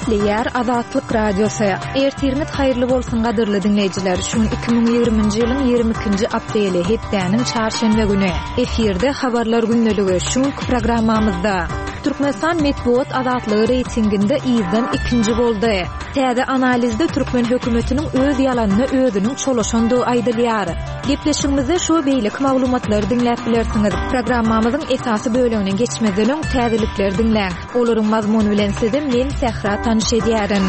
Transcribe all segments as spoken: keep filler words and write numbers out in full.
Eşleýär Azatlyk Radiosu. Ertiriniz haýyrly bolsun gadyrly dinleýijiler. Şu iki bin ýygrymynjy ýylyň ýigrimbi ikinji apreli hepdäniň çarşembe güni. Efirde habarlar günneligi şu programmamyzda. Türkmenistan Medeniýet azatlygy reytinginde ýyzdan ikinji boldy. Täze analizde Türkmen hökümetiniň öz ýalanyny özüniň çolaşandygy aýdylýar. Gepleşigimizde şu beýlik maglumatlary dinläp bilersiňiz. Programmamyzyň esasy bölümine geçmeden öň täzelikleri dinläň. Olaryň mazmuny bilen sizem men Sehra tanyş edýärim.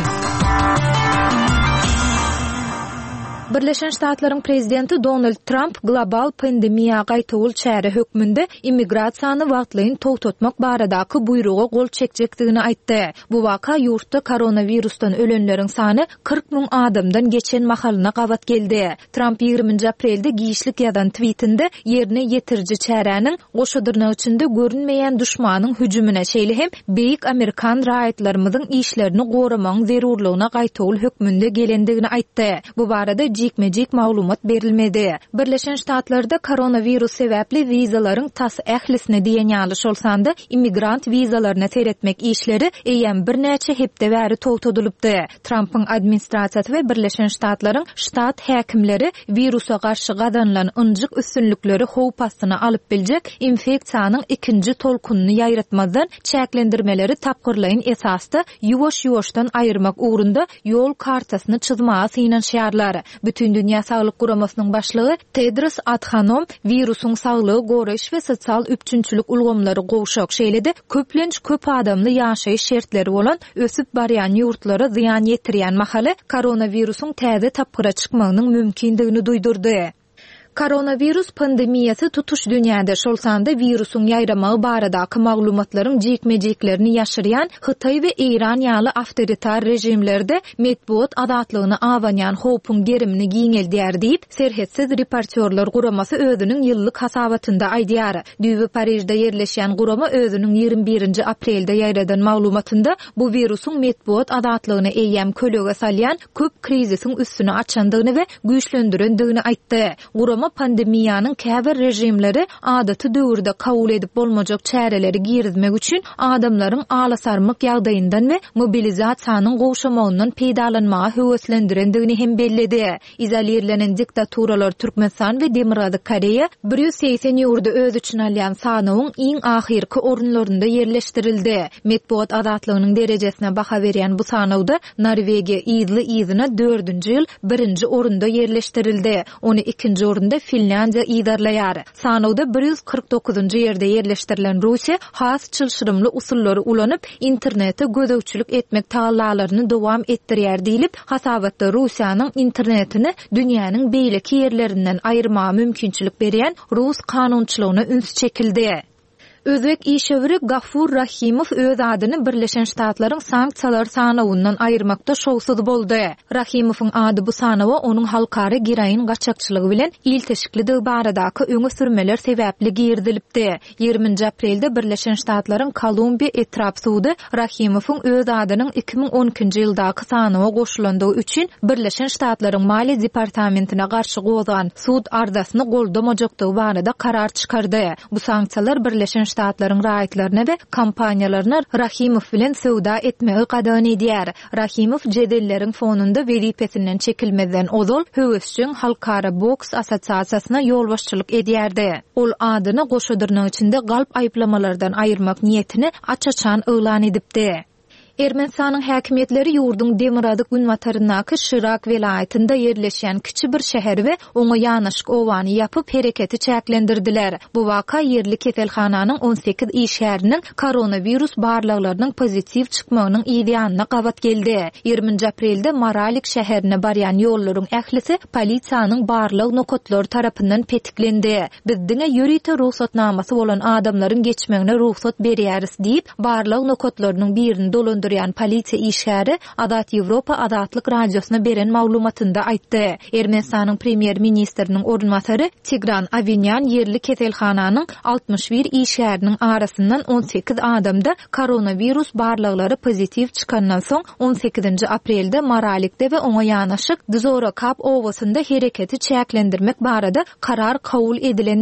Birleşen Ştatlaryň prezidenti Donald Trump global pandemiýa gaýtawul çäre hökmünde immigrasiýany wagtlaýyn togtatmak baradaky buyruga gol çekjekdigini aýtdy. Bu waka ýurtda koronavirusdan ölenleriň sany kırk müň adamdan geçen mahalyna gabat geldi. Trump ýygrymynjy aprelde giýişlik ýazan tweetinde ýerine ýetirji çäräniň goşadyrnyň içinde görünmeýän düşmanyň hüjümine şeýle hem beýik Amerikan raýatlarymyzyň işlerini goramagyň zerurlygyna gaýtawul hökmünde gelendigini aýtdy. Bu barada jikmejik maglumat berilmedi. Birleşen Ştatlarda koronavirus sebäpli vizalaryň tas ählisine diýen ýalyş bolsanda immigrant vizalaryna seretmek işleri eýem bir näçe hepde bäri togtadylypdy. Trump'yň administrasiýasy we Birleşen Ştatlaryň ştat häkimleri virusa garşy gadanlan ynjyk üstünlükleri howp astyna alyp biljek infeksiýanyň ikinji tolkunyny ýaýratmazdan çäklendirmeleri tapgyrlaýyn esasda ýuwaş-ýuwaşdan aýyrmak ugrunda ýol kartasyny çyzmaga synanýarlar. Bütün Dünya Sağlık Guramasynyň başlygy Tedros Adhanom virusyň saglygy goraýyş we sosial üpçünçülük ulgamlary gowşak şeýlede köplenç köp adamly ýaşaýyş şertleri bolan ösüp barýan ýurtlara ziýan ýetirýän mahaly koronavirusyň täze tapgyra çykmagynyň mümkindigini duýdurdy. Koronavirus pandemiýasy tutuş dünýäde şolsanda virusyň ýaýramagy baradaky maglumatlaryň jekmejeklerini ýaşyrýan Hytaý we Eýran ýaly awtoritar rejimlerde medeniýet azatlygyny awanýan howpyň gerimini giňeldýär diýip serhetsiz reportyorlar guramasy özüniň ýyllyk hasabatynda aýdýar. Düýbi Parijde ýerleşýän gurama özüniň ýygrimi birinji aprelde ýaýradan maglumatynda bu virusyň medeniýet azatlygyny eýem kölege salýan köp krizisiň üstüne açandygyny we güýçlendirendigini aýtdy. Gurama pandemiýanyň käbir rejimleri adaty döwürde kabul edip bolmajak çäreleri girizmek üçin adamlaryň alasarmyk ýagdaýyndan we mobilizasiýanyň gowşamagyndan peýdalanmagy höweslendirendigini hem belledi. İzolirlenen diktaturalar Türkmenistan we Demirgazy Koreýa bir ýüz seksen ýurda öz üçin alýan sanawyň iň ahyrky orunlarynda ýerleşdirildi. Medeniýet azatlygynyň derejesine baha berýän bu sanawda Norwegiýa ýyzly ýyzyna dördünji ýyl birinji orunda ýerleşdirildi. Ony ikinji orunda Finlandiýa ýydarlaýar. Sanawda bir ýüz kırk dokuzunji ýerde ýerleşdirilen Russiýa has çylşyrymly usullary ulanyp internete gözegçilik etmek taýlaryny dowam etdirýär diýilip, hasabatda Russiýanyň internetini dünýäniň beýleki ýerlerinden aýyrmaga mümkinçilik berýän Rus kanunçylygyna üns çekildi. Özbek işewiri Gafur Rahimow öz adyny Birleşen Ştatlaryň sanksiýalar sanawyndan aýyrmakda şowsuz boldy. Rahimowyň ady bu sanawa onuň halkary giraýyn gaçakçylygy bilen il teşkikligi baradaky öňe sürmeler sebäpli girdilipdi. ýygrimiňji aprelde Birleşen Ştatlaryň Kolumbiýa etrap sudy Rahimowyň öz adynyň iki bin on ikinji ýyldaky sanawa goşulandygy üçin Birleşen Ştatlaryň Maliýe departamentine garşy gozan sud ardasyny goldamajakdygy barada karar çykardy. Bu sanksiýalar Birleşen Ştatlaryň raýatlaryna we kampaniýalaryna Rahimow bilen söwda etmegi gadany edýär. Rahimow jedelleriň fonunda welipetinden çekilmeden ozal höwesçiň halkara boks assosiasiýasyna ýolbaşçylyk edýärdi. Ol adyny goşadyrnyň içinde galp aýplamalardan aýyrmak niýetini açaçan öýlan edipdi. Ermenistanyň häkimetleri ýurdun Demirgazy günwatarynaky Şyrak welaýatynda ýerleşýän kiçi bir şäher we oňa ýanaşyk owany ýapyp hereketi çäklendirdiler. Bu waka ýerli keselhananyň on sekiz işgäriniň koronavirus barlaklarynyň pozitiv çykmagynyň ýa-da gabat geldi. ýygrimiňji aprelde Maralik şäherine barýan ýollaryň ählisi polisiýanyň barlyk nokotlary tarapyndan petiklendi. Bizdiňe ýörite ruhsatnamasy bolan adamlaryň geçmegine ruhsat berýäris diýip barlyk nokotlarynyň birini dolan Yan polisiýa işgäri Azat Ýewropa Azatlyk Radiosyna beren maglumatynda aýtdy. Ermenistanyň premier ministriniň orunmasary Tigran Avinyan ýerli keselhananyň altmış bir işgäriniň arasyndan on sekiz adamda koronavirus barlaklary pozitiv çykandan soň on sekizinji aprelde Maralikde we oňa ýanaşyk Dzorakap owasynda hereketi çäklendirmek barada karar kabul edilen